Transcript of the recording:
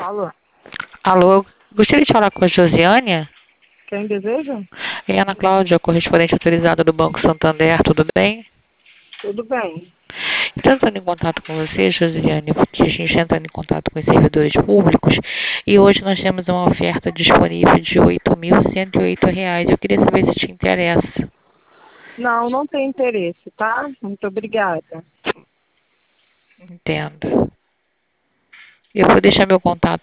Alô, Alô, gostaria de falar com a Josiane? quem deseja? É Ana Cláudia, correspondente autorizada do Banco Santander, tudo bem? Tudo bem. Estou entrando em contato com você, Josiane, porque a gente está entrando em contato com os servidores públicos e hoje nós temos uma oferta disponível de R$ 8.108. Eu queria saber se te interessa. Não, não tem interesse, tá? Muito obrigada. Entendo. Eu vou deixar meu contato